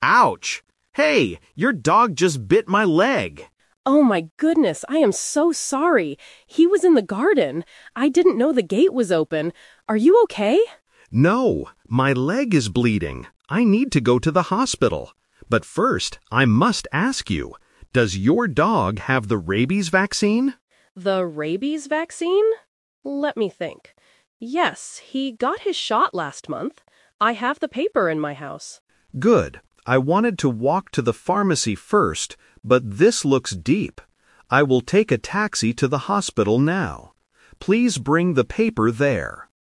Ouch! Hey, your dog just bit my leg. Oh my goodness, I am so sorry. He was in the garden. I didn't know the gate was open. Are you okay? No, my leg is bleeding. I need to go to the hospital. But first, I must ask you, does your dog have the rabies vaccine? The rabies vaccine? Let me think. Yes, he got his shot last month. I have the paper in my house. Good. I wanted to walk to the pharmacy first, but this looks deep. I will take a taxi to the hospital now. Please bring the paper there.